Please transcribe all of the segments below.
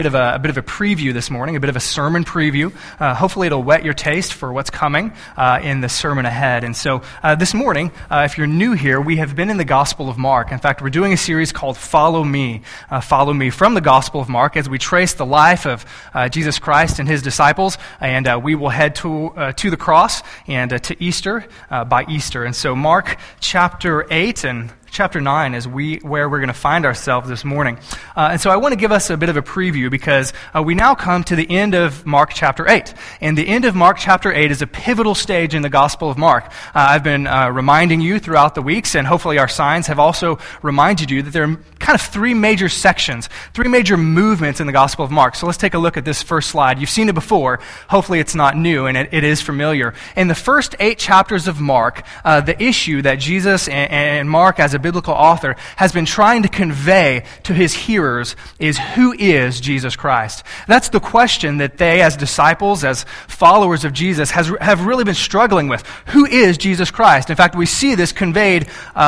A bit of a preview this morning, a bit of a sermon preview. Hopefully it'll whet your taste for what's coming in the sermon ahead. And so this morning, if you're new here, we have been in the Gospel of Mark. In fact, we're doing a series called Follow Me from the Gospel of Mark as we trace the life of Jesus Christ and his disciples. And we will head to the cross and to Easter by Easter. And so Mark chapter 8 and Chapter 9 is where we're going to find ourselves this morning. And so I want to give us a bit of a preview because we now come to the end of Mark chapter 8. And the end of Mark chapter 8 is a pivotal stage in the Gospel of Mark. I've been reminding you throughout the weeks, and hopefully our signs have also reminded you that there are kind of three major sections, three major movements in the Gospel of Mark. So let's take a look at this first slide. You've seen it before. Hopefully it's not new, and it is familiar. In the first 8 chapters of Mark, the issue that Jesus and Mark as a biblical author has been trying to convey to his hearers is, who is Jesus Christ? That's the question that they, as disciples, as followers of Jesus, have really been struggling with. Who is Jesus Christ? In fact, we see this conveyed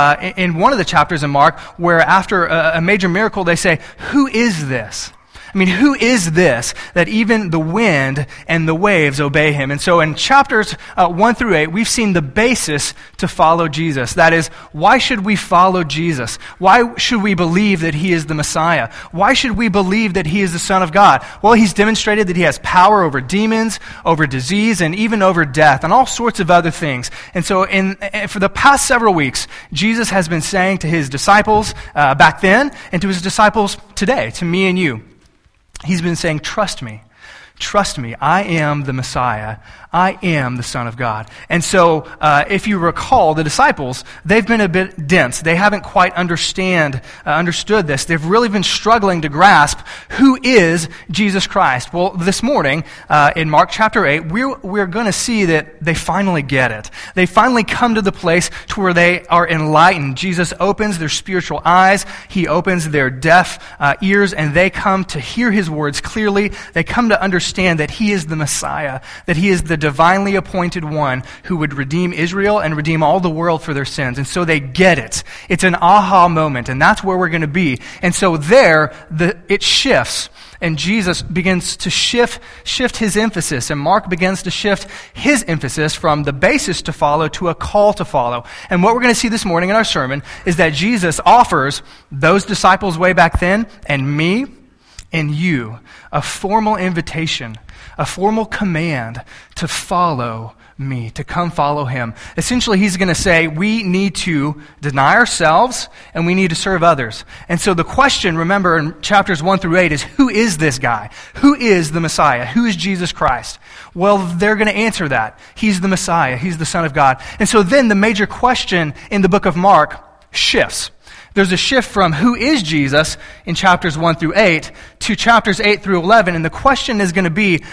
in one of the chapters in Mark, where after a major miracle, they say, who is this? I mean, who is this that even the wind and the waves obey him? And so in chapters 1 through 8, we've seen the basis to follow Jesus. That is, why should we follow Jesus? Why should we believe that he is the Messiah? Why should we believe that he is the Son of God? Well, he's demonstrated that he has power over demons, over disease, and even over death, and all sorts of other things. And so for the past several weeks, Jesus has been saying to his disciples back then, and to his disciples today, to me and you, he's been saying, trust me. Trust me, I am the Messiah. I am the Son of God. And so, if you recall, the disciples, they've been a bit dense. They haven't quite understood this. They've really been struggling to grasp who is Jesus Christ. Well, this morning, in Mark chapter 8, we're going to see that they finally get it. They finally come to the place to where they are enlightened. Jesus opens their spiritual eyes. He opens their deaf ears, and they come to hear his words clearly. They come to understand that he is the Messiah, that he is the divinely appointed one who would redeem Israel and redeem all the world for their sins. And so they get it. It's an aha moment, and that's where we're going to be. And so there, it shifts, and Jesus begins to shift his emphasis, and Mark begins to shift his emphasis from the basis to follow to a call to follow. And what we're going to see this morning in our sermon is that Jesus offers those disciples way back then, and me, and you, a formal invitation, a formal command to follow me, to come follow him. Essentially, he's going to say we need to deny ourselves and we need to serve others. And so the question, remember, in chapters 1 through 8 is, who is this guy? Who is the Messiah? Who is Jesus Christ? Well, they're going to answer that. He's the Messiah. He's the Son of God. And so then the major question in the book of Mark shifts. There's a shift from who is Jesus in chapters 1 through 8 to chapters 8 through 11. And the question is going to be,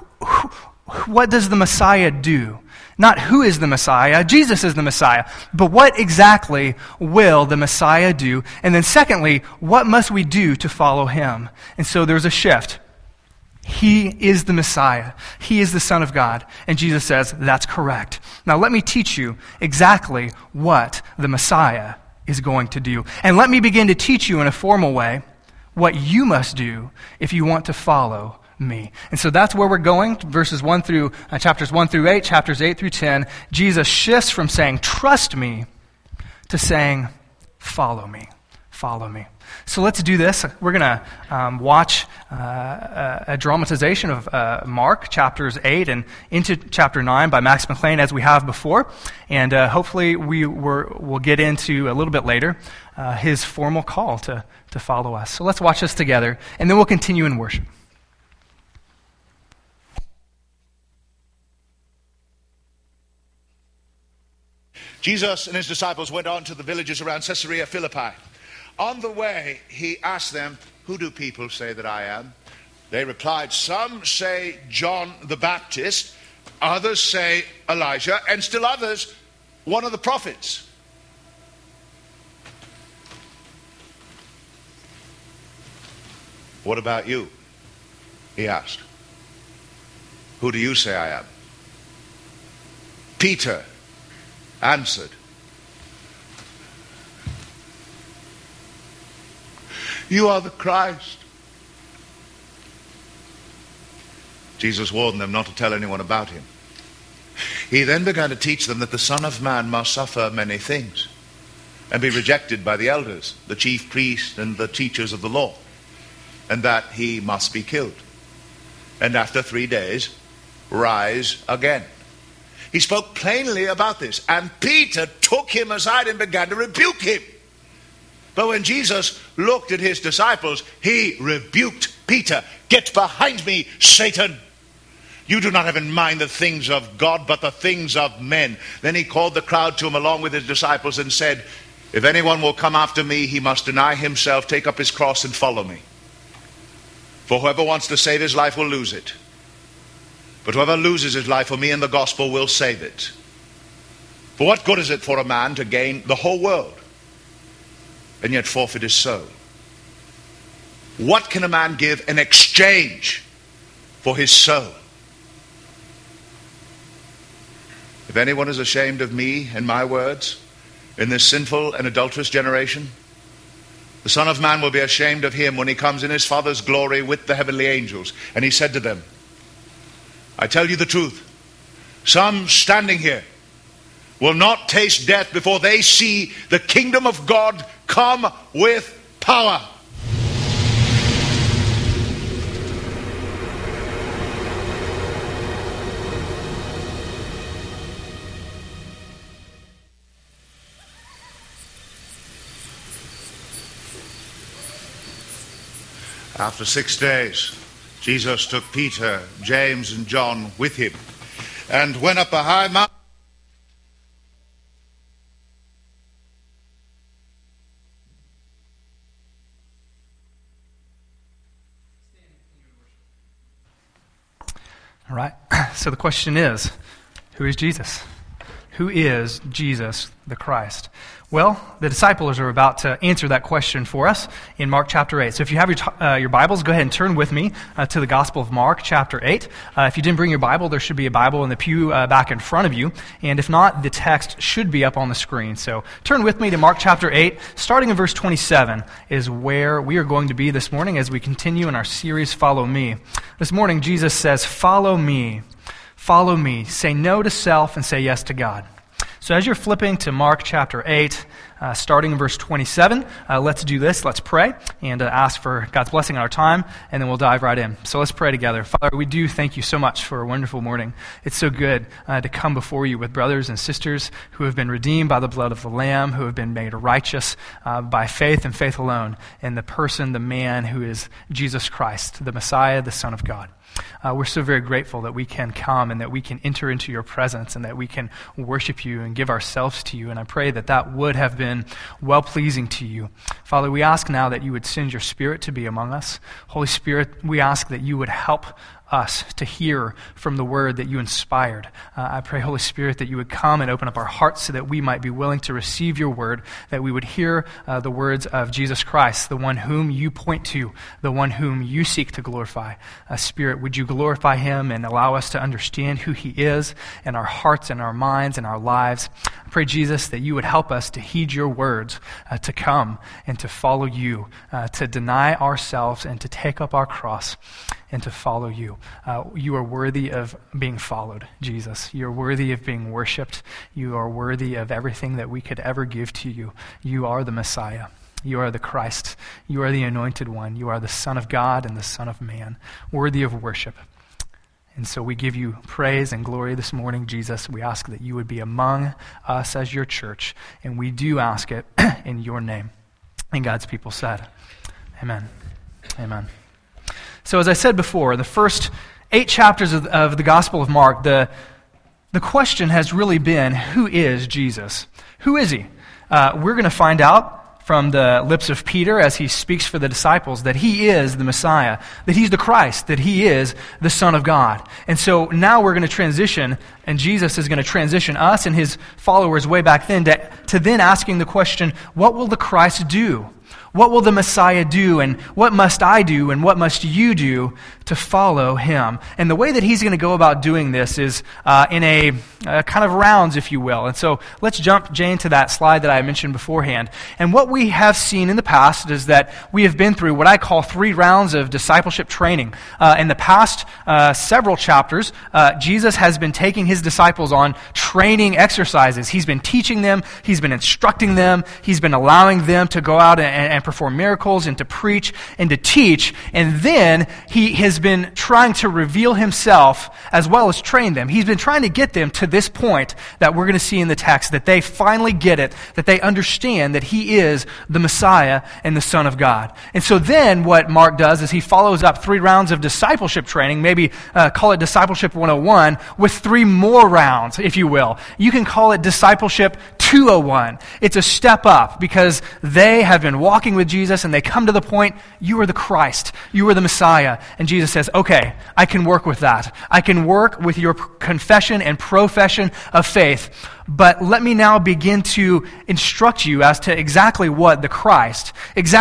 what does the Messiah do? Not who is the Messiah, Jesus is the Messiah, but what exactly will the Messiah do? And then secondly, what must we do to follow him? And so there's a shift. He is the Messiah. He is the Son of God. And Jesus says, that's correct. Now let me teach you exactly what the Messiah is going to do. And let me begin to teach you in a formal way what you must do if you want to follow me. And so that's where we're going, chapters 1 through 8, chapters 8 through 10. Jesus shifts from saying, trust me, to saying, follow me, follow me. So let's do this. We're going to watch a dramatization of Mark chapters 8 and into chapter 9 by Max McLean as we have before. And hopefully we'll get into a little bit later his formal call to follow us. So let's watch this together, and then we'll continue in worship. Jesus and his disciples went on to the villages around Caesarea Philippi. On the way, he asked them, who do people say that I am? They replied, some say John the Baptist, others say Elijah, and still others, one of the prophets. What about you? He asked. Who do you say I am? Peter answered, you are the Christ. Jesus warned them not to tell anyone about him. He then began to teach them that the Son of Man must suffer many things and be rejected by the elders, the chief priests, and the teachers of the law, and that he must be killed, and after 3 days rise again. He spoke plainly about this, and Peter took him aside and began to rebuke him. But when Jesus looked at his disciples, he rebuked Peter. "Get behind me, Satan! You do not have in mind the things of God, but the things of men." Then he called the crowd to him along with his disciples and said, "If anyone will come after me, he must deny himself, take up his cross, and follow me. For whoever wants to save his life will lose it. But whoever loses his life for me and the gospel will save it. For what good is it for a man to gain the whole world and yet forfeit his soul? What can a man give in exchange for his soul? If anyone is ashamed of me and my words in this sinful and adulterous generation, the Son of Man will be ashamed of him when he comes in his Father's glory with the heavenly angels." And he said to them, "I tell you the truth, some standing here will not taste death before they see the kingdom of God come with power." After 6 days, Jesus took Peter, James, and John with him and went up a high mountain. All right, so the question is, who is Jesus? Who is Jesus the Christ? Well, the disciples are about to answer that question for us in Mark chapter 8. So if you have your Bibles, go ahead and turn with me to the Gospel of Mark chapter 8. If you didn't bring your Bible, there should be a Bible in the pew back in front of you. And if not, the text should be up on the screen. So turn with me to Mark chapter 8. Starting in verse 27 is where we are going to be this morning as we continue in our series, Follow Me. This morning, Jesus says, "Follow me. Follow me. Say no to self and say yes to God." So as you're flipping to Mark chapter 8, starting in verse 27, let's do this. Let's pray and ask for God's blessing on our time, and then we'll dive right in. So let's pray together. Father, we do thank you so much for a wonderful morning. It's so good to come before you with brothers and sisters who have been redeemed by the blood of the Lamb, who have been made righteous by faith and faith alone in the person, the man who is Jesus Christ, the Messiah, the Son of God. We're so very grateful that we can come and that we can enter into your presence and that we can worship you and give ourselves to you. And I pray that that would have been well-pleasing to you. Father, we ask now that you would send your Spirit to be among us. Holy Spirit, we ask that you would help us to hear from the word that you inspired. I pray, Holy Spirit, that you would come and open up our hearts so that we might be willing to receive your word, that we would hear the words of Jesus Christ, the one whom you point to, the one whom you seek to glorify. Spirit, would you glorify him and allow us to understand who he is in our hearts and our minds and our lives. I pray, Jesus, that you would help us to heed your words, to come and to follow you, to deny ourselves and to take up our cross and to follow you. You are worthy of being followed, Jesus. You are worthy of being worshipped. You are worthy of everything that we could ever give to you. You are the Messiah. You are the Christ. You are the Anointed One. You are the Son of God and the Son of Man, worthy of worship. And so we give you praise and glory this morning, Jesus. We ask that you would be among us as your church, and we do ask it in your name. And God's people said, amen. Amen. So as I said before, the first 8 chapters of the Gospel of Mark, the question has really been, who is Jesus? Who is he? We're going to find out from the lips of Peter as he speaks for the disciples that he is the Messiah, that he's the Christ, that he is the Son of God. And so now we're going to transition, and Jesus is going to transition us and his followers way back then to then asking the question, what will the Christ do? What will the Messiah do, and what must I do, and what must you do to follow him? And the way that he's going to go about doing this is in a kind of rounds, if you will. And so let's jump, Jane, to that slide that I mentioned beforehand. And what we have seen in the past is that we have been through what I call 3 rounds of discipleship training. In the past several chapters, Jesus has been taking his disciples on training exercises. He's been teaching them, he's been instructing them, he's been allowing them to go out and perform miracles and to preach and to teach. And then he has been trying to reveal himself as well as train them. He's been trying to get them to this point that we're going to see in the text, that they finally get it, that they understand that he is the Messiah and the Son of God. And so then what Mark does is he follows up 3 rounds of discipleship training, maybe call it Discipleship 101, with 3 more rounds, if you will. You can call it Discipleship 201. It's a step up because they have been walking with Jesus and they come to the point, you are the Christ, you are the Messiah. And Jesus says, okay, I can work with that. I can work with your confession and profession of faith, but let me now begin to instruct you as to exactly what the Christ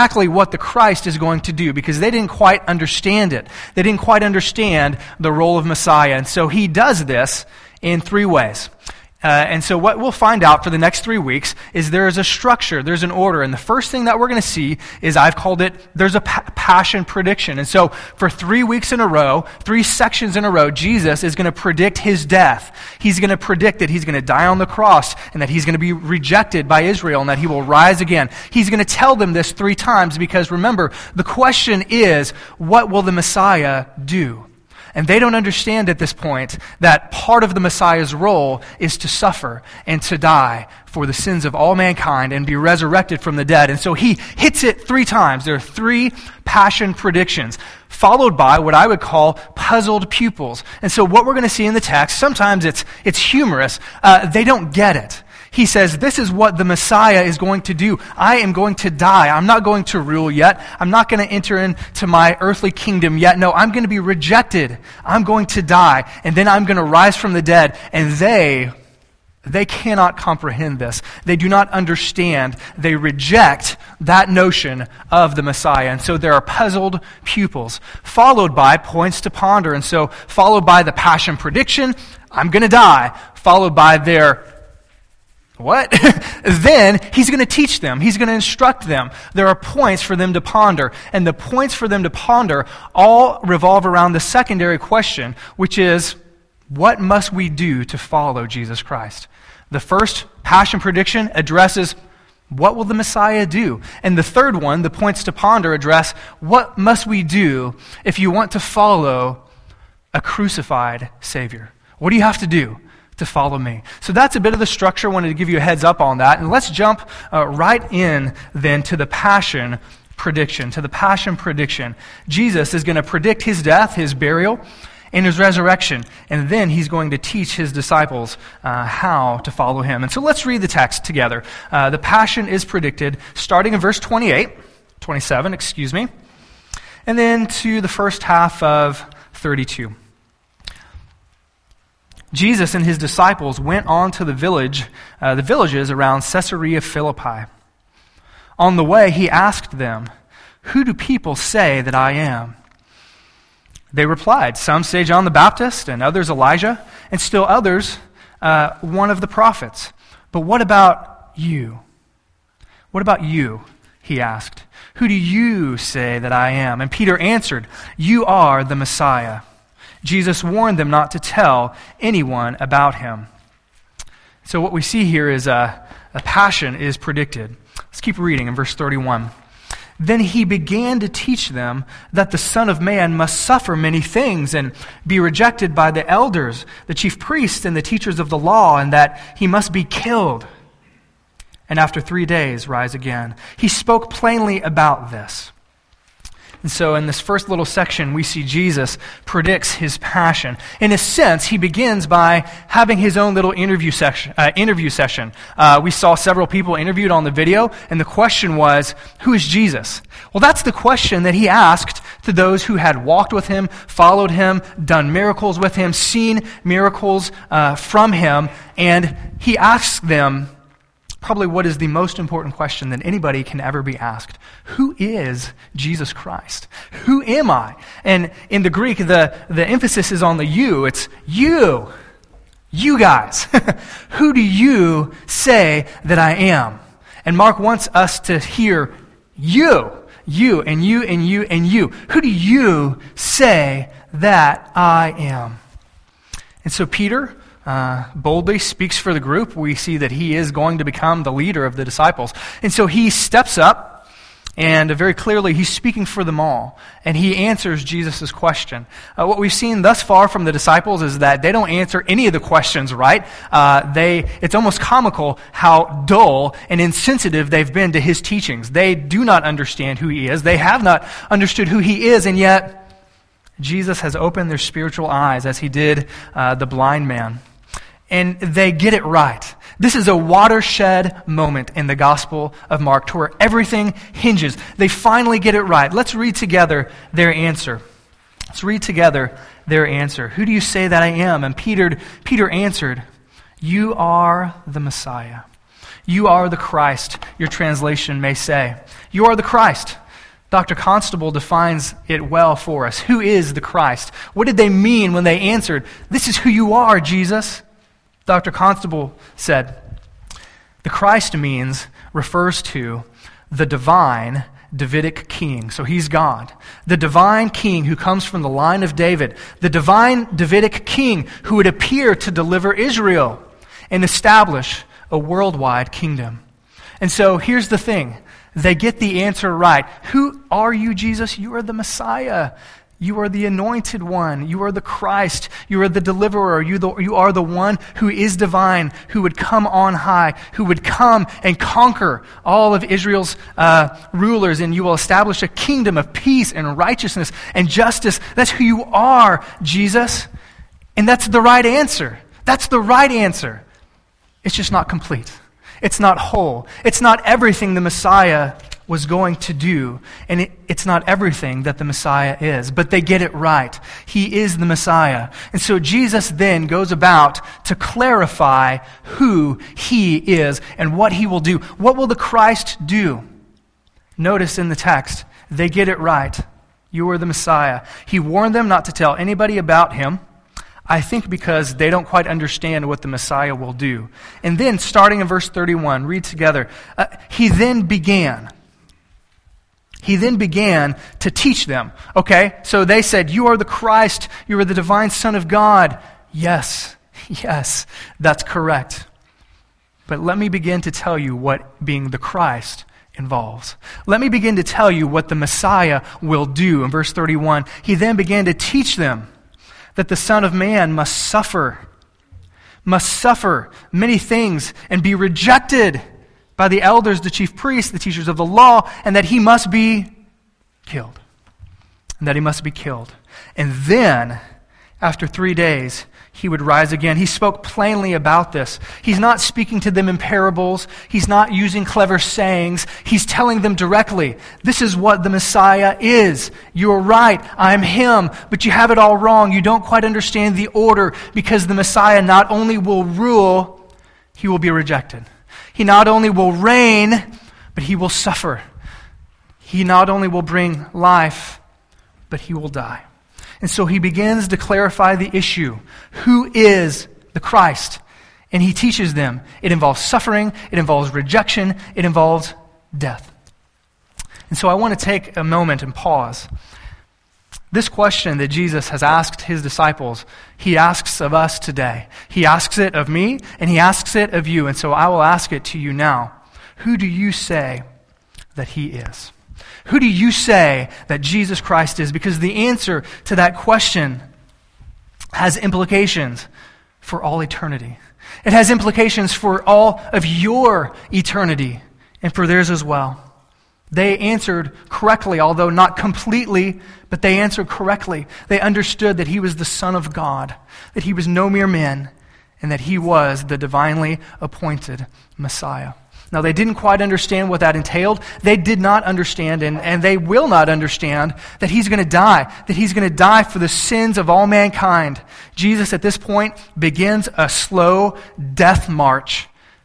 is going to do, because they didn't quite understand it. They didn't quite understand the role of Messiah. And so he does this in 3 ways. And so what we'll find out for the next 3 weeks is there is a structure, there's an order. And the first thing that we're going to see is, I've called it, there's a passion prediction. And so for 3 weeks in a row, 3 sections in a row, Jesus is going to predict his death. He's going to predict that he's going to die on the cross and that he's going to be rejected by Israel and that he will rise again. He's going to tell them this 3 times because, remember, the question is, what will the Messiah do? And they don't understand at this point that part of the Messiah's role is to suffer and to die for the sins of all mankind and be resurrected from the dead. And so he hits it 3 times. There are 3 passion predictions, followed by what I would call puzzled pupils. And so what we're going to see in the text, sometimes it's humorous. They don't get it. He says, this is what the Messiah is going to do. I am going to die. I'm not going to rule yet. I'm not going to enter into my earthly kingdom yet. No, I'm going to be rejected. I'm going to die. And then I'm going to rise from the dead. And they cannot comprehend this. They do not understand. They reject that notion of the Messiah. And so there are puzzled pupils, followed by points to ponder. And so followed by the passion prediction, I'm going to die, followed by their what? Then he's going to teach them. He's going to instruct them. There are points for them to ponder. And the points for them to ponder all revolve around the secondary question, which is, what must we do to follow Jesus Christ? The first passion prediction addresses, what will the Messiah do? And the third one, the points to ponder, address, what must we do if you want to follow a crucified Savior? What do you have to do to follow me? So that's a bit of the structure. I wanted to give you a heads up on that. And let's jump right in then to the passion prediction. Jesus is going to predict his death, his burial, and his resurrection. And then he's going to teach his disciples how to follow him. And so let's read the text together. The passion is predicted starting in verse 27, and then to the first half of 32. Jesus and his disciples went on to the villages around Caesarea Philippi. On the way, he asked them, "Who do people say that I am?" They replied, "Some say John the Baptist, and others Elijah, and still others one of the prophets. But what about you? What about you?" he asked. "Who do you say that I am?" And Peter answered, "You are the Messiah." Jesus warned them not to tell anyone about him. So what we see here is a passion is predicted. Let's keep reading in verse 31. Then he began to teach them that the Son of Man must suffer many things and be rejected by the elders, the chief priests, and the teachers of the law, and that he must be killed, and after 3 days rise again. He spoke plainly about this. And so in this first little section, we see Jesus predicts his passion. In a sense, he begins by having his own little interview session. We saw several people interviewed on the video, and the question was, who is Jesus? Well, that's the question that he asked to those who had walked with him, followed him, done miracles with him, seen miracles from him, and he asks them, probably what is the most important question that anybody can ever be asked. Who is Jesus Christ? Who am I? And in the Greek, the emphasis is on the you. It's you. You guys. Who do you say that I am? And Mark wants us to hear you. You and you and you and you. Who do you say that I am? And so Peter boldly speaks for the group. We see that he is going to become the leader of the disciples. And so he steps up, and very clearly he's speaking for them all. And he answers Jesus' question. What we've seen thus far from the disciples is that they don't answer any of the questions right. It's almost comical how dull and insensitive they've been to his teachings. They do not understand who he is. They have not understood who he is, and yet Jesus has opened their spiritual eyes as he did the blind man. And they get it right. This is a watershed moment in the Gospel of Mark to where everything hinges. They finally get it right. Let's read together their answer. Let's read together their answer. Who do you say that I am? And Peter answered, you are the Messiah. You are the Christ, your translation may say. You are the Christ. Dr. Constable defines it well for us. Who is the Christ? What did they mean when they answered, this is who you are, Jesus? Dr. Constable said, the Christ refers to the divine Davidic king. So he's God. The divine king who comes from the line of David. The divine Davidic king who would appear to deliver Israel and establish a worldwide kingdom. And so here's the thing. They get the answer right. Who are you, Jesus? You are the Messiah. You are the anointed one. You are the Christ. You are the deliverer. You are the one who is divine, who would come on high, who would come and conquer all of Israel's rulers, and you will establish a kingdom of peace and righteousness and justice. That's who you are, Jesus. And that's the right answer. That's the right answer. It's just not complete. It's not whole. It's not everything the Messiah was going to do, and it's not everything that the Messiah is, but they get it right. He is the Messiah. And so Jesus then goes about to clarify who he is and what he will do. What will the Christ do? Notice in the text, they get it right. You are the Messiah. He warned them not to tell anybody about him, I think because they don't quite understand what the Messiah will do. And then, starting in verse 31, read together. He then began to teach them. Okay, so they said, you are the Christ, you are the divine Son of God. Yes, that's correct. But let me begin to tell you what being the Christ involves. Let me begin to tell you what the Messiah will do. In verse 31, he then began to teach them that the Son of Man must suffer many things and be rejected by the elders, the chief priests, the teachers of the law, and that he must be killed. And then, after 3 days, he would rise again. He spoke plainly about this. He's not speaking to them in parables. He's not using clever sayings. He's telling them directly, this is what the Messiah is. You're right, I'm him, but you have it all wrong. You don't quite understand the order, because the Messiah not only will rule, he will be rejected. He not only will reign, but he will suffer. He not only will bring life, but he will die. And so he begins to clarify the issue. Who is the Christ? And he teaches them. It involves suffering, it involves rejection, it involves death. And so I want to take a moment and pause. This question that Jesus has asked his disciples, he asks of us today. He asks it of me, and he asks it of you. And so I will ask it to you now. Who do you say that he is? Who do you say that Jesus Christ is? Because the answer to that question has implications for all eternity. It has implications for all of your eternity and for theirs as well. They answered correctly, although not completely, but they answered correctly. They understood that he was the Son of God, that he was no mere man, and that he was the divinely appointed Messiah. Now, they didn't quite understand what that entailed. They did not understand, and they will not understand, that he's going to die for the sins of all mankind. Jesus, at this point, begins a slow death march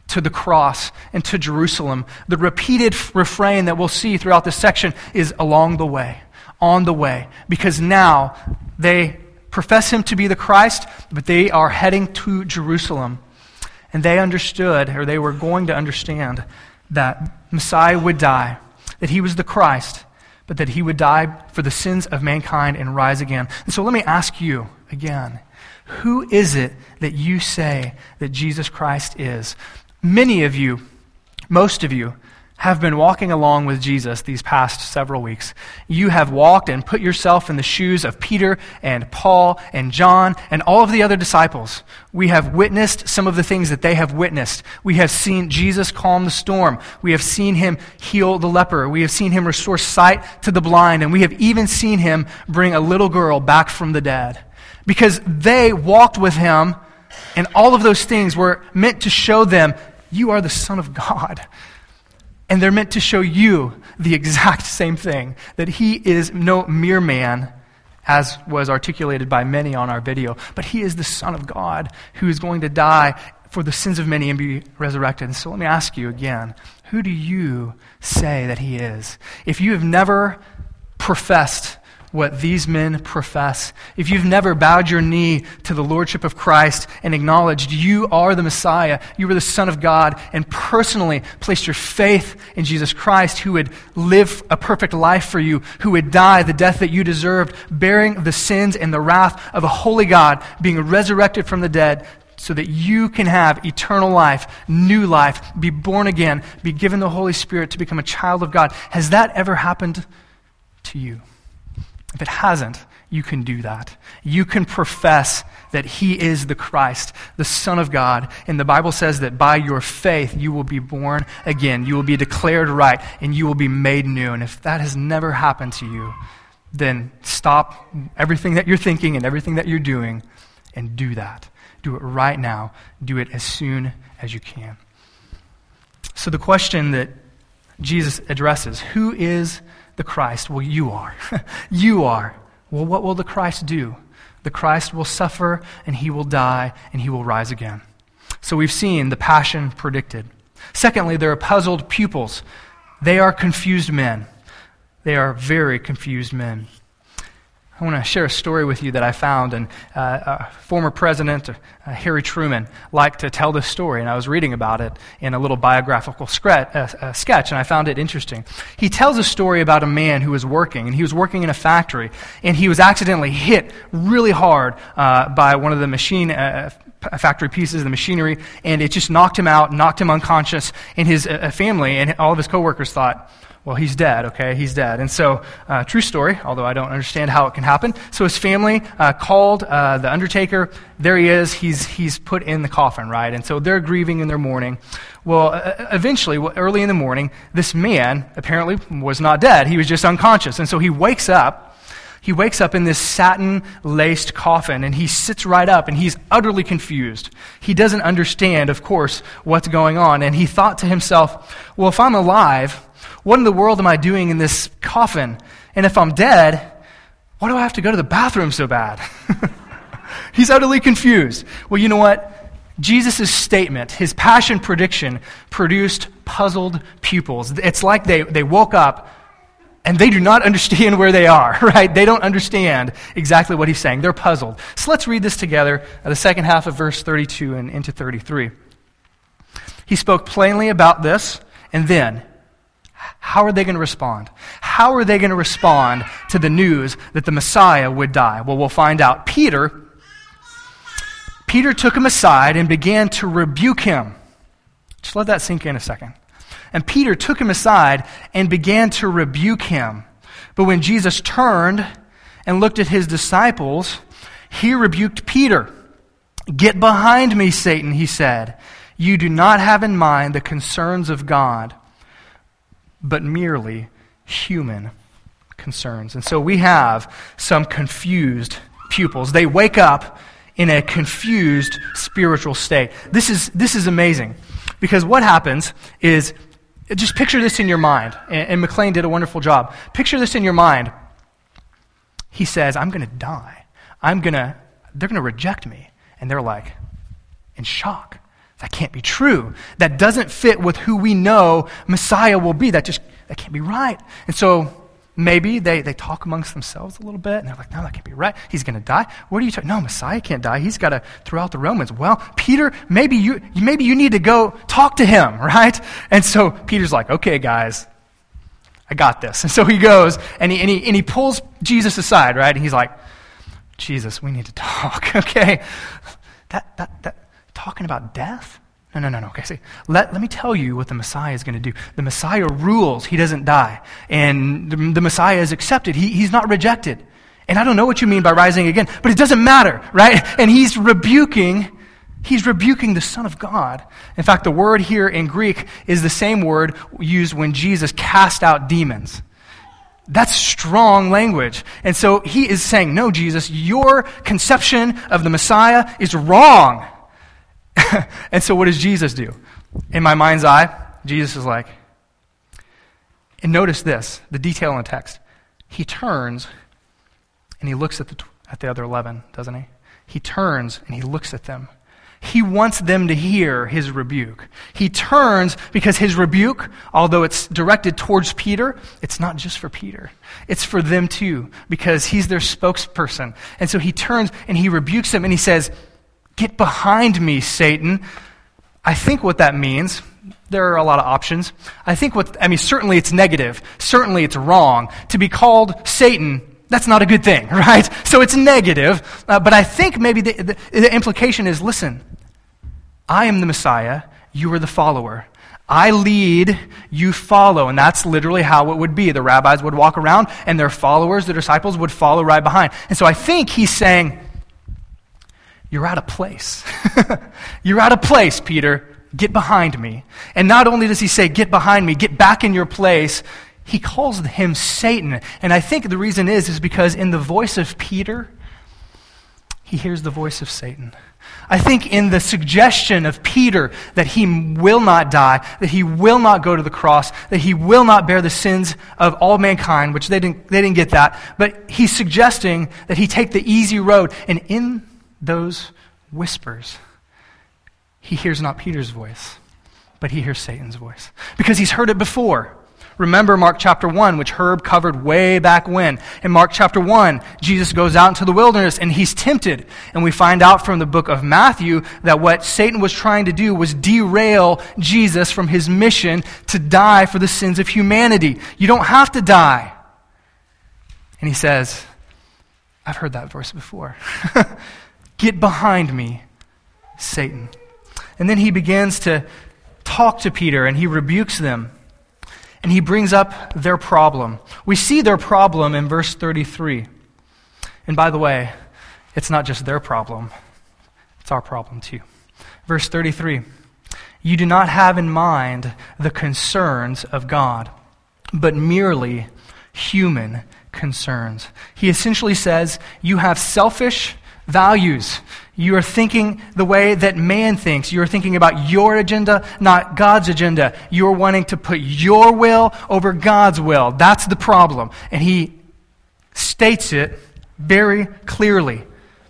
to the cross and to Jerusalem. The repeated refrain that we'll see throughout this section is along the way, on the way, because now they profess him to be the Christ, but they are heading to Jerusalem. And they understood, or they were going to understand, that Messiah would die, that he was the Christ, but that he would die for the sins of mankind and rise again. And so let me ask you again, who is it that you say that Jesus Christ is? Many of you, most of you, have been walking along with Jesus these past several weeks. You have walked and put yourself in the shoes of Peter and Paul and John and all of the other disciples. We have witnessed some of the things that they have witnessed. We have seen Jesus calm the storm. We have seen him heal the leper. We have seen him restore sight to the blind. And we have even seen him bring a little girl back from the dead. Because they walked with him, and all of those things were meant to show them, you are the Son of God. And they're meant to show you the exact same thing, that he is no mere man, as was articulated by many on our video, but he is the Son of God who is going to die for the sins of many and be resurrected. And so let me ask you again, who do you say that he is? If you have never professed what these men profess, if you've never bowed your knee to the Lordship of Christ and acknowledged you are the Messiah, you are the Son of God, and personally placed your faith in Jesus Christ, who would live a perfect life for you, who would die the death that you deserved, bearing the sins and the wrath of a holy God, being resurrected from the dead, so that you can have eternal life, new life, be born again, be given the Holy Spirit to become a child of God. Has that ever happened to you? If it hasn't, you can do that. You can profess that he is the Christ, the Son of God. And the Bible says that by your faith, you will be born again. You will be declared right, and you will be made new. And if that has never happened to you, then stop everything that you're thinking and everything that you're doing and do that. Do it right now. Do it as soon as you can. So the question that Jesus addresses, who is the Christ? Well, you are. You are. Well, what will the Christ do? The Christ will suffer, and he will die, and he will rise again. So we've seen the passion predicted. Secondly, there are puzzled pupils. They are confused men. They are very confused men. I want to share a story with you that I found, and former President Harry Truman liked to tell this story, and I was reading about it in a little biographical sketch, and I found it interesting. He tells a story about a man who was working, and he was working in a factory, and he was accidentally hit really hard by one of the factory pieces of the machinery, and it just knocked him out, knocked him unconscious, and his family and all of his coworkers thought, well, he's dead, okay? He's dead. And so, true story, although I don't understand how it can happen. So his family called the undertaker. There he is. He's put in the coffin, right? And so they're grieving in their mourning. Well, eventually, early in the morning, this man apparently was not dead. He was just unconscious. And so he wakes up. He wakes up in this satin-laced coffin, and he sits right up, and he's utterly confused. He doesn't understand, of course, what's going on. And he thought to himself, well, if I'm alive, what in the world am I doing in this coffin? And if I'm dead, why do I have to go to the bathroom so bad? He's utterly confused. Well, you know what? Jesus' statement, his passion prediction, produced puzzled pupils. It's like they woke up and they do not understand where they are, right? They don't understand exactly what he's saying. They're puzzled. So let's read this together, the second half of verse 32 and into 33. He spoke plainly about this, and then, how are they going to respond? How are they going to respond to the news that the Messiah would die? Well, we'll find out. Peter took him aside and began to rebuke him. Just let that sink in a second. And Peter took him aside and began to rebuke him. But when Jesus turned and looked at his disciples, he rebuked Peter. "Get behind me, Satan," he said. "You do not have in mind the concerns of God, but merely human concerns." And so we have some confused pupils. They wake up in a confused spiritual state. This is amazing, because what happens is, just picture this in your mind, and McLean did a wonderful job. Picture this in your mind. He says, I'm going to die. They're going to reject me. And they're like, in shock. That can't be true. That doesn't fit with who we know Messiah will be. That can't be right. And so maybe they talk amongst themselves a little bit, and they're like, no, that can't be right. He's going to die. What are you talking? No, Messiah can't die. He's got to throw out the Romans. Well, Peter, maybe you need to go talk to him, right? And so Peter's like, okay, guys, I got this. And so he goes, and he pulls Jesus aside, right? And he's like, Jesus, we need to talk, okay? That talking about death? No. Okay, see, let me tell you what the Messiah is going to do. The Messiah rules. He doesn't die. And the Messiah is accepted. He's not rejected. And I don't know what you mean by rising again, but it doesn't matter, right? And he's rebuking the Son of God. In fact, the word here in Greek is the same word used when Jesus cast out demons. That's strong language. And so he is saying, no, Jesus, your conception of the Messiah is wrong. And so what does Jesus do? In my mind's eye, Jesus is like, and notice this, the detail in the text. He turns and he looks at the other 11, doesn't he? He turns and he looks at them. He wants them to hear his rebuke. He turns because his rebuke, although it's directed towards Peter, it's not just for Peter. It's for them too, because he's their spokesperson. And so he turns and he rebukes them and he says, get behind me, Satan. I think what that means, there are a lot of options. Certainly it's negative. Certainly it's wrong. To be called Satan, that's not a good thing, right? So it's negative. But I think maybe the implication is, listen, I am the Messiah. You are the follower. I lead, you follow. And that's literally how it would be. The rabbis would walk around and their followers, the disciples, would follow right behind. And so I think he's saying, you're out of place. You're out of place, Peter. Get behind me. And not only does he say, get behind me, get back in your place, he calls him Satan. And I think the reason is because in the voice of Peter, he hears the voice of Satan. I think in the suggestion of Peter that he will not die, that he will not go to the cross, that he will not bear the sins of all mankind, which they didn't get that, but he's suggesting that he take the easy road. And in those whispers, he hears not Peter's voice, but he hears Satan's voice. Because he's heard it before. Remember Mark chapter 1, which Herb covered way back when. In Mark chapter 1, Jesus goes out into the wilderness and he's tempted. And we find out from the book of Matthew that what Satan was trying to do was derail Jesus from his mission to die for the sins of humanity. You don't have to die. And he says, I've heard that voice before. Get behind me, Satan. And then he begins to talk to Peter and he rebukes them. And he brings up their problem. We see their problem in verse 33. And by the way, it's not just their problem. It's our problem too. Verse 33. You do not have in mind the concerns of God, but merely human concerns. He essentially says, you have selfish values. You are thinking the way that man thinks. You are thinking about your agenda, not God's agenda. You are wanting to put your will over God's will. That's the problem. And he states it very clearly.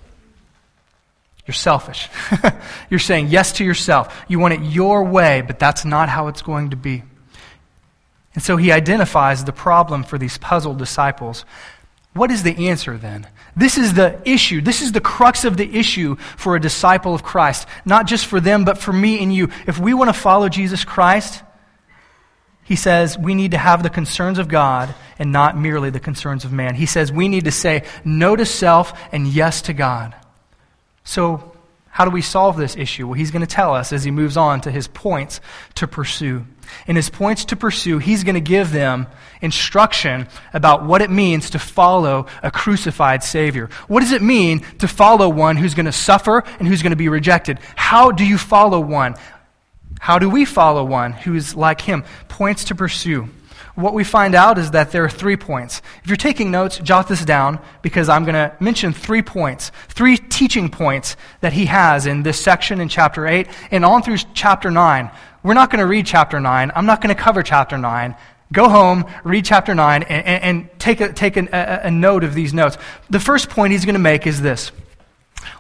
You're selfish. You're saying yes to yourself. You want it your way, but that's not how it's going to be. And so he identifies the problem for these puzzled disciples. What is the answer then? This is the issue. This is the crux of the issue for a disciple of Christ. Not just for them, but for me and you. If we want to follow Jesus Christ, he says we need to have the concerns of God and not merely the concerns of man. He says we need to say no to self and yes to God. So how do we solve this issue? Well, he's going to tell us as he moves on to his points to pursue. In his points to pursue, he's going to give them instruction about what it means to follow a crucified Savior. What does it mean to follow one who's going to suffer and who's going to be rejected? How do you follow one? How do we follow one who is like him? Points to pursue. What we find out is that there are 3 points. If you're taking notes, jot this down because I'm going to mention 3 points, 3 teaching points that he has in this section in chapter 8 and on through chapter 9. We're not going to read chapter 9. I'm not going to cover chapter 9. Go home, read chapter 9, and take a note of these notes. The first point he's going to make is this.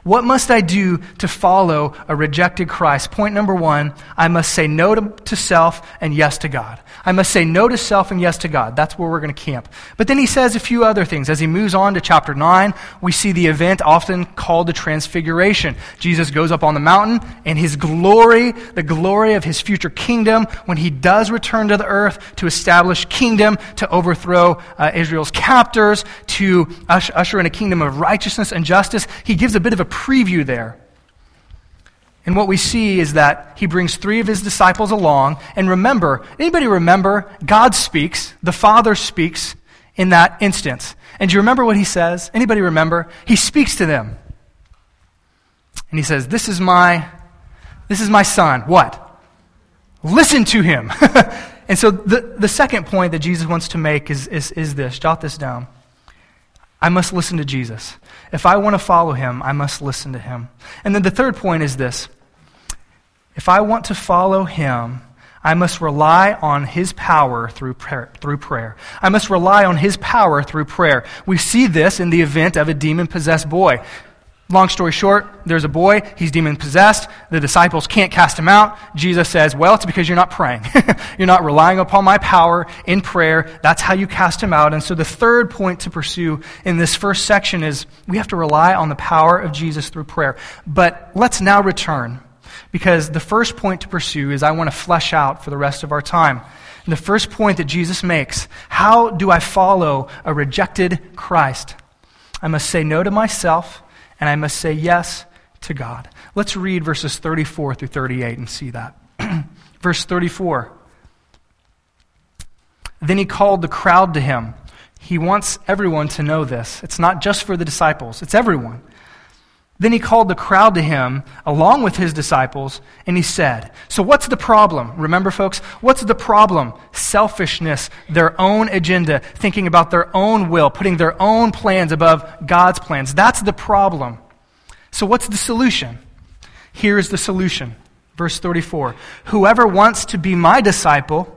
What must I do to follow a rejected Christ? Point number one, I must say no to self and yes to God. I must say no to self and yes to God. That's where we're going to camp. But then he says a few other things. As he moves on to chapter 9, we see the event often called the Transfiguration. Jesus goes up on the mountain, and his glory, the glory of his future kingdom, when he does return to the earth to establish kingdom, to overthrow Israel's captors, to usher in a kingdom of righteousness and justice, he gives a bit of a preview there. And what we see is that he brings 3 of his disciples along. And remember, anybody remember, God speaks, the Father speaks in that instance. And do you remember what he says? Anybody remember? He speaks to them. And he says, this is my son. What? Listen to him. And so the second point that Jesus wants to make is this. Jot this down. I must listen to Jesus. If I want to follow him, I must listen to him. And then the third point is this. If I want to follow him, I must rely on his power through prayer. I must rely on his power through prayer. We see this in the event of a demon-possessed boy. Long story short, there's a boy, he's demon-possessed, the disciples can't cast him out. Jesus says, well, it's because you're not praying. You're not relying upon my power in prayer. That's how you cast him out. And so the third point to pursue in this first section is we have to rely on the power of Jesus through prayer. But let's now return, because the first point to pursue is I want to flesh out for the rest of our time. And the first point that Jesus makes, how do I follow a rejected Christ? I must say no to myself, and I must say yes to God. Let's read verses 34 through 38 and see that. Verse 34. Then he called the crowd to him. He wants everyone to know this. It's not just for the disciples, it's everyone. Then he called the crowd to him along with his disciples, and he said, so what's the problem? Remember, folks, what's the problem? Selfishness, their own agenda, thinking about their own will, putting their own plans above God's plans. That's the problem. So what's the solution? Here is the solution. Verse 34. Whoever wants to be my disciple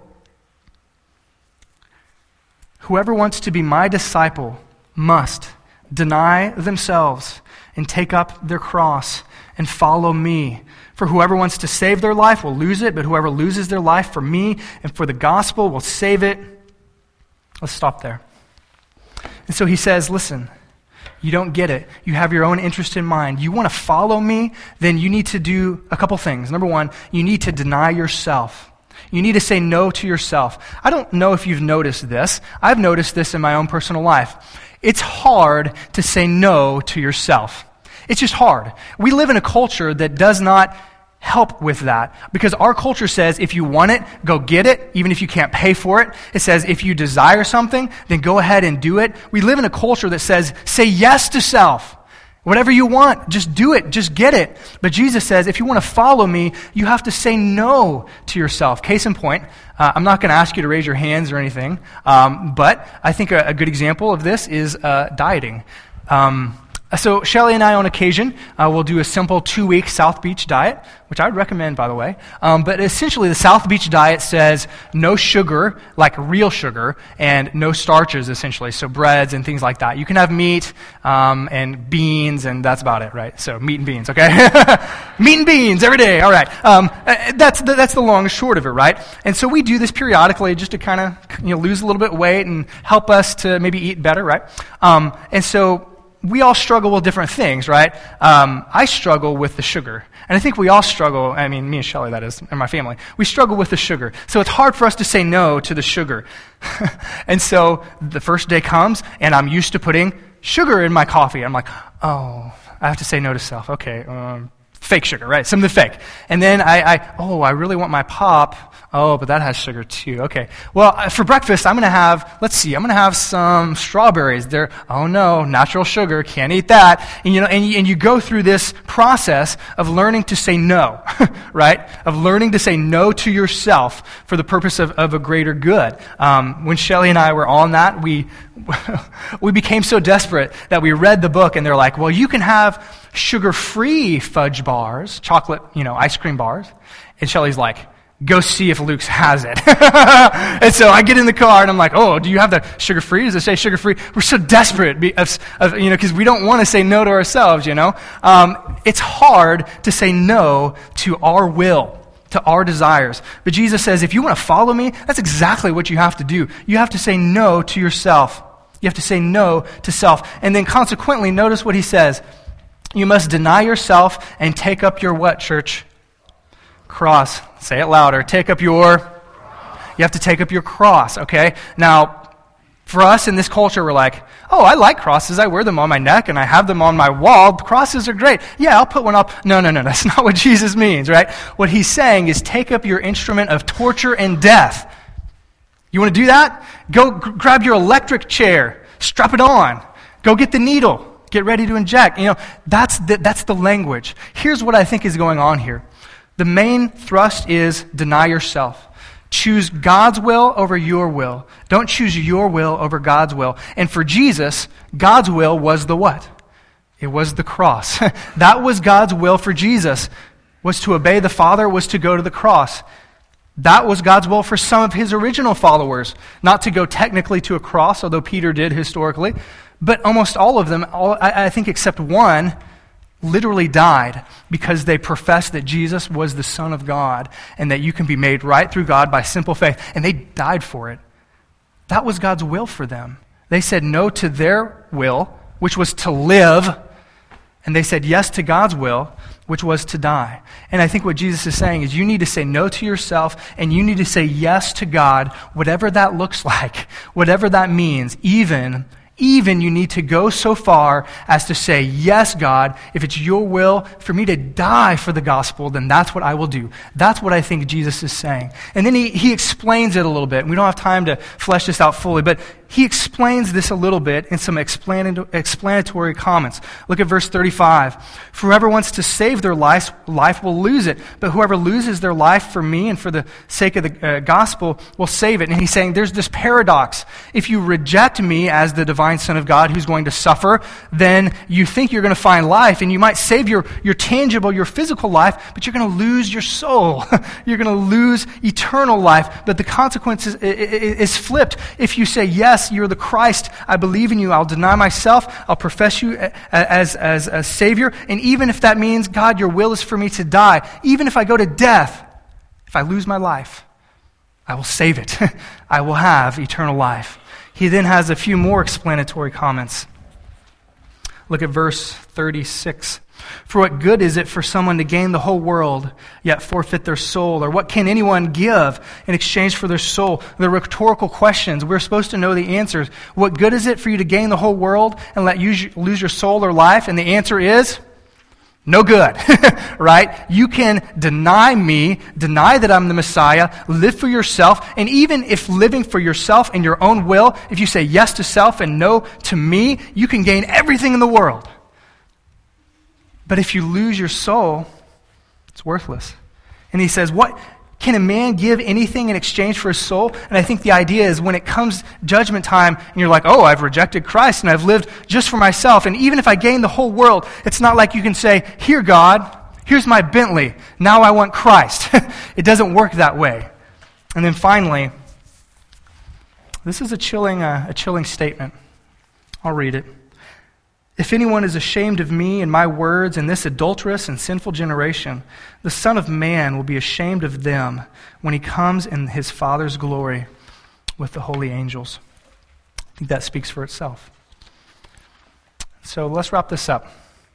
must deny themselves and take up their cross and follow me. For whoever wants to save their life will lose it, but whoever loses their life for me and for the gospel will save it. Let's stop there. And so he says, listen, you don't get it. You have your own interest in mind. You want to follow me, then you need to do a couple things. Number one, you need to deny yourself. You need to say no to yourself. I don't know if you've noticed this. I've noticed this in my own personal life. It's hard to say no to yourself. It's just hard. We live in a culture that does not help with that, because our culture says if you want it, go get it, even if you can't pay for it. It says if you desire something, then go ahead and do it. We live in a culture that says say yes to self. Whatever you want, just do it, just get it. But Jesus says, if you want to follow me, you have to say no to yourself. Case in point, I'm not going to ask you to raise your hands or anything, but I think a good example of this is dieting. So Shelly and I, on occasion, will do a simple 2-week South Beach diet, which I would recommend, by the way. But essentially, the South Beach diet says no sugar, like real sugar, and no starches, essentially, so breads and things like that. You can have meat and beans, and that's about it, right? So meat and beans, okay? Meat and beans every day, all right. That's the long and short of it, right? And so we do this periodically just to kind of lose a little bit of weight and help us to maybe eat better, right? And so we all struggle with different things, right? I struggle with the sugar. And I think we all struggle, I mean, me and Shelly, that is, and my family, we struggle with the sugar. So it's hard for us to say no to the sugar. And so the first day comes, and I'm used to putting sugar in my coffee. I'm like, oh, I have to say no to self. Okay, fake sugar, right? Something fake. And then I really want my pop. Oh, but that has sugar too. Okay. Well, for breakfast, I'm going to have some strawberries. Oh no, natural sugar, can't eat that. And you go through this process of learning to say no, right? Of learning to say no to yourself for the purpose of a greater good. When Shelly and I were on that, we became so desperate that we read the book, and they're like, well, you can have sugar-free fudge bars, chocolate, ice cream bars. And Shelly's like, go see if Luke's has it. And so I get in the car and I'm like, oh, do you have the sugar-free? Does it say sugar-free? We're so desperate because we don't want to say no to ourselves, It's hard to say no to our will, to our desires. But Jesus says, if you want to follow me, that's exactly what you have to do. You have to say no to yourself. You have to say no to self. And then consequently, notice what he says. You must deny yourself and take up your what, church? Cross. Say it louder. Take up your... You have to take up your cross, okay? Now, for us in this culture, we're like, oh, I like crosses. I wear them on my neck and I have them on my wall. Crosses are great. Yeah, I'll put one up. No. That's not what Jesus means, right? What he's saying is take up your instrument of torture and death. You want to do that? Go grab your electric chair. Strap it on. Go get the needle. Get ready to inject. That's the language. Here's what I think is going on here. The main thrust is deny yourself. Choose God's will over your will. Don't choose your will over God's will. And for Jesus, God's will was the what? It was the cross. That was God's will for Jesus, was to obey the Father, was to go to the cross. That was God's will for some of his original followers, not to go technically to a cross, although Peter did historically, but almost all of them, I think except one, literally died because they professed that Jesus was the Son of God and that you can be made right through God by simple faith, and they died for it. That was God's will for them. They said no to their will, which was to live, and they said yes to God's will, which was to die. And I think what Jesus is saying is you need to say no to yourself and you need to say yes to God, whatever that looks like, whatever that means, even you need to go so far as to say, yes, God, if it's your will for me to die for the gospel, then that's what I will do. That's what I think Jesus is saying. And then he explains it a little bit. We don't have time to flesh this out fully, but he explains this a little bit in some explanatory comments. Look at verse 35. For whoever wants to save their life will lose it, but whoever loses their life for me and for the sake of the gospel will save it. And he's saying there's this paradox. If you reject me as the divine Son of God who's going to suffer, then you think you're going to find life, and you might save your tangible, your physical life, but you're going to lose your soul. You're going to lose eternal life. But the consequence is flipped. If you say, yes, you're the Christ, I believe in you, I'll deny myself, I'll profess you as a Savior, and even if that means, God, your will is for me to die, even if I go to death, if I lose my life, I will save it. I will have eternal life. He then has a few more explanatory comments. Look at verse 36. For what good is it for someone to gain the whole world, yet forfeit their soul? Or what can anyone give in exchange for their soul? They're rhetorical questions. We're supposed to know the answers. What good is it for you to gain the whole world and let you lose your soul or life? And the answer is no good, right? You can deny me, deny that I'm the Messiah, live for yourself, and even if living for yourself and your own will, if you say yes to self and no to me, you can gain everything in the world. But if you lose your soul, it's worthless. And he says, what can a man give anything in exchange for his soul? And I think the idea is when it comes judgment time and you're like, oh, I've rejected Christ and I've lived just for myself. And even if I gain the whole world, it's not like you can say, here, God, here's my Bentley. Now I want Christ. It doesn't work that way. And then finally, this is a chilling statement. I'll read it. If anyone is ashamed of me and my words in this adulterous and sinful generation, the Son of Man will be ashamed of them when he comes in his Father's glory with the holy angels. I think that speaks for itself. So let's wrap this up.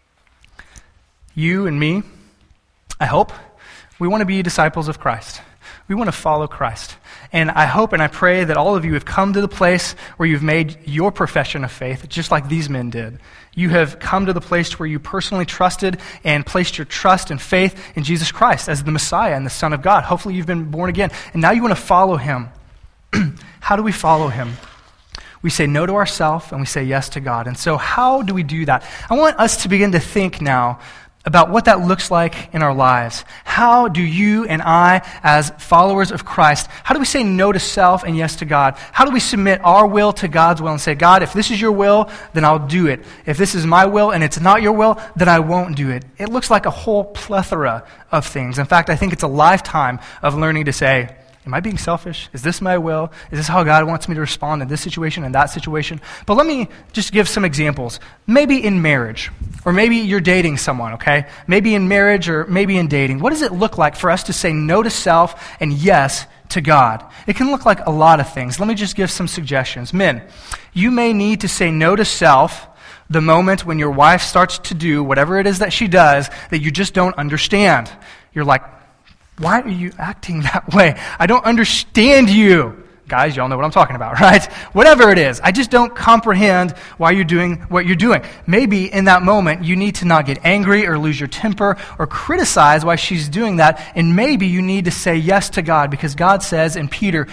You and me, I hope, we want to be disciples of Christ. We want to follow Christ. And I hope and I pray that all of you have come to the place where you've made your profession of faith, just like these men did. You have come to the place where you personally trusted and placed your trust and faith in Jesus Christ as the Messiah and the Son of God. Hopefully you've been born again. And now you want to follow him. How do we follow him? We say no to ourselves and we say yes to God. And so how do we do that? I want us to begin to think now about what that looks like in our lives. How do you and I, as followers of Christ, how do we say no to self and yes to God? How do we submit our will to God's will and say, God, if this is your will, then I'll do it. If this is my will and it's not your will, then I won't do it. It looks like a whole plethora of things. In fact, I think it's a lifetime of learning to say, am I being selfish? Is this my will? Is this how God wants me to respond in this situation and that situation? But let me just give some examples. Maybe in marriage, or maybe you're dating someone, okay? Maybe in marriage or maybe in dating. What does it look like for us to say no to self and yes to God? It can look like a lot of things. Let me just give some suggestions. Men, you may need to say no to self the moment when your wife starts to do whatever it is that she does that you just don't understand. You're like, why are you acting that way? I don't understand you. Guys, y'all know what I'm talking about, right? Whatever it is, I just don't comprehend why you're doing what you're doing. Maybe in that moment, you need to not get angry or lose your temper or criticize why she's doing that. And maybe you need to say yes to God because God says in Peter,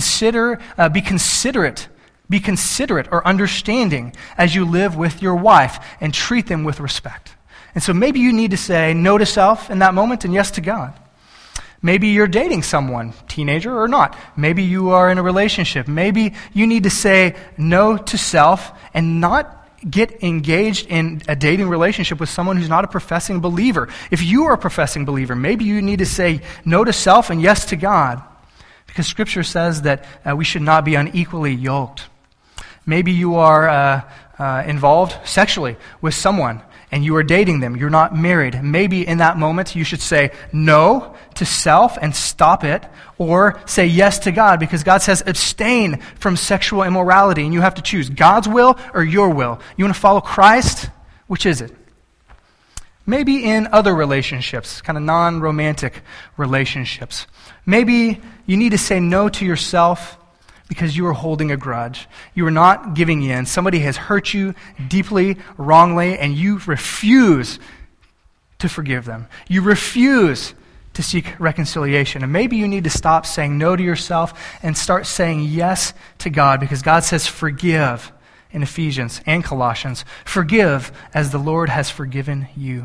be considerate or understanding as you live with your wife and treat them with respect. And so maybe you need to say no to self in that moment and yes to God. Maybe you're dating someone, teenager or not. Maybe you are in a relationship. Maybe you need to say no to self and not get engaged in a dating relationship with someone who's not a professing believer. If you are a professing believer, maybe you need to say no to self and yes to God, because Scripture says that we should not be unequally yoked. Maybe you are involved sexually with someone and you are dating them, you're not married. Maybe in that moment you should say no to self and stop it, or say yes to God, because God says abstain from sexual immorality, and you have to choose God's will or your will. You want to follow Christ? Which is it? Maybe in other relationships, kind of non-romantic relationships. Maybe you need to say no to yourself because you are holding a grudge. You are not giving in. Somebody has hurt you deeply, wrongly, and you refuse to forgive them. You refuse to seek reconciliation. And maybe you need to stop saying no to yourself and start saying yes to God, because God says forgive in Ephesians and Colossians. Forgive as the Lord has forgiven you.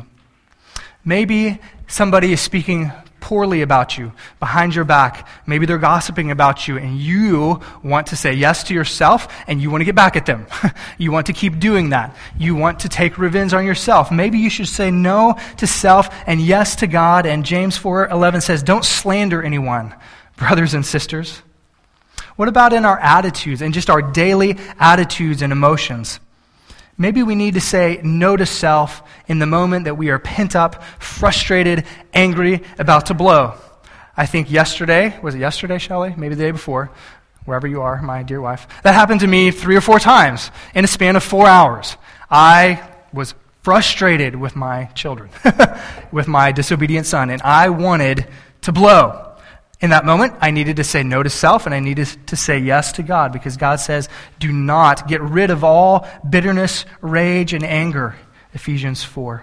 Maybe somebody is speaking poorly about you, behind your back. Maybe they're gossiping about you, and you want to say yes to yourself, and you want to get back at them. You want to keep doing that. You want to take revenge on yourself. Maybe you should say no to self and yes to God. And James 4:11 says, don't slander anyone, brothers and sisters. What about in our attitudes and just our daily attitudes and emotions? Maybe we need to say no to self in the moment that we are pent up, frustrated, angry, about to blow. I think yesterday, was it yesterday, Shelley? Maybe the day before, wherever you are, my dear wife. That happened to me 3 or 4 times in a span of 4 hours. I was frustrated with my children, with my disobedient son, and I wanted to blow. In that moment, I needed to say no to self, and I needed to say yes to God, because God says, do not get rid of all bitterness, rage, and anger, Ephesians 4.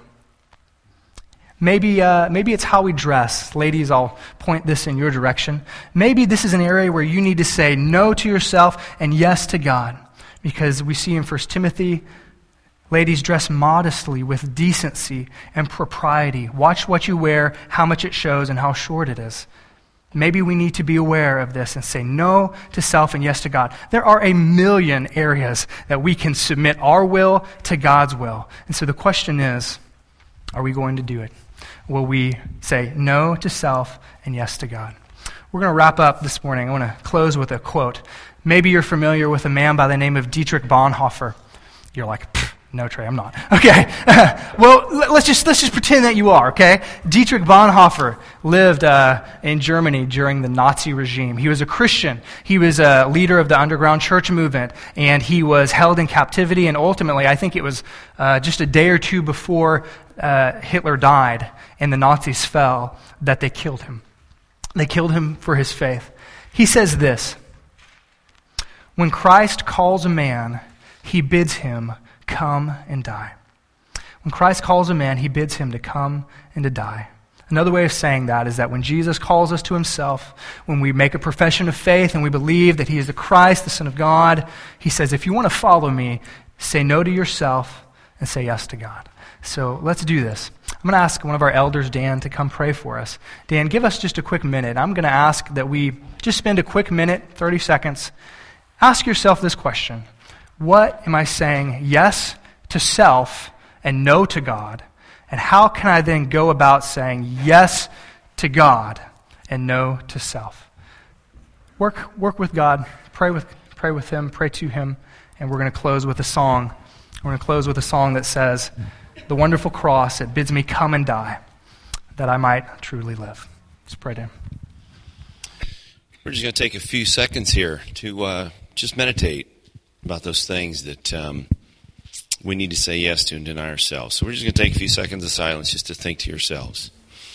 Maybe it's how we dress. Ladies, I'll point this in your direction. Maybe this is an area where you need to say no to yourself and yes to God, because we see in 1 Timothy, ladies, dress modestly with decency and propriety. Watch what you wear, how much it shows, and how short it is. Maybe we need to be aware of this and say no to self and yes to God. There are a million areas that we can submit our will to God's will. And so the question is, are we going to do it? Will we say no to self and yes to God? We're going to wrap up this morning. I want to close with a quote. Maybe you're familiar with a man by the name of Dietrich Bonhoeffer. You're like, no, Trey, I'm not. Okay. Well, let's just pretend that you are, okay? Dietrich Bonhoeffer lived in Germany during the Nazi regime. He was a Christian. He was a leader of the underground church movement, and he was held in captivity, and ultimately, I think it was just a day or two before Hitler died and the Nazis fell, that they killed him. They killed him for his faith. He says this: when Christ calls a man, he bids him come and die. When Christ calls a man, he bids him to come and to die. Another way of saying that is that when Jesus calls us to himself, when we make a profession of faith and we believe that he is the Christ, the Son of God, he says, if you want to follow me, say no to yourself and say yes to God. So let's do this. I'm going to ask one of our elders, Dan, to come pray for us. Dan, give us just a quick minute. I'm going to ask that we just spend a quick minute, 30 seconds. Ask yourself this question. What am I saying yes to self and no to God? And how can I then go about saying yes to God and no to self? Work with God. Pray with Him. Pray to Him. And we're going to close with a song. We're going to close with a song that says, "The wonderful cross, it bids me come and die, that I might truly live." Let's pray to Him. We're just going to take a few seconds here to just meditate about those things that we need to say yes to and deny ourselves. So we're just going to take a few seconds of silence just to think to yourselves.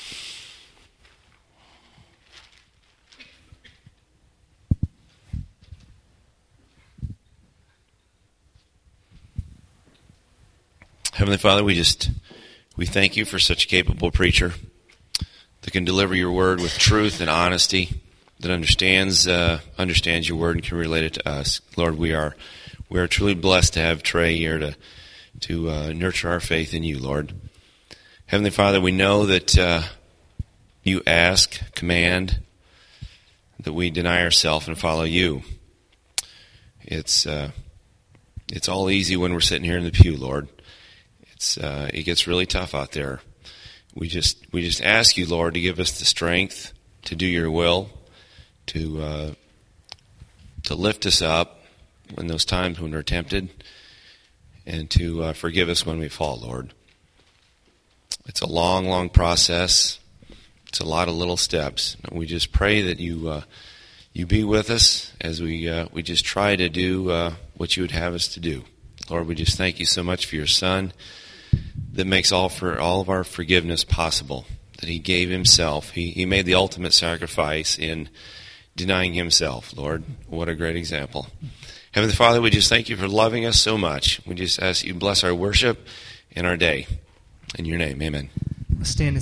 Heavenly Father, we thank you for such a capable preacher that can deliver your word with truth and honesty, that understands your word and can relate it to us. Lord, we are truly blessed to have Trey here to nurture our faith in you, Lord. Heavenly Father, we know that you ask, command, that we deny ourselves and follow you. It's all easy when we're sitting here in the pew, Lord. It gets really tough out there. We just ask you, Lord, to give us the strength to do your will, to lift us up in those times when we're tempted, and to forgive us when we fall, Lord. It's a long, long process. It's a lot of little steps. And we just pray that you be with us as we just try to do what you would have us to do. Lord, we just thank you so much for your Son that makes all of our forgiveness possible, that he gave himself. He made the ultimate sacrifice in denying himself, Lord. What a great example. Heavenly Father, we just thank you for loving us so much. We just ask you to bless our worship and our day. In your name, amen. Let's stand.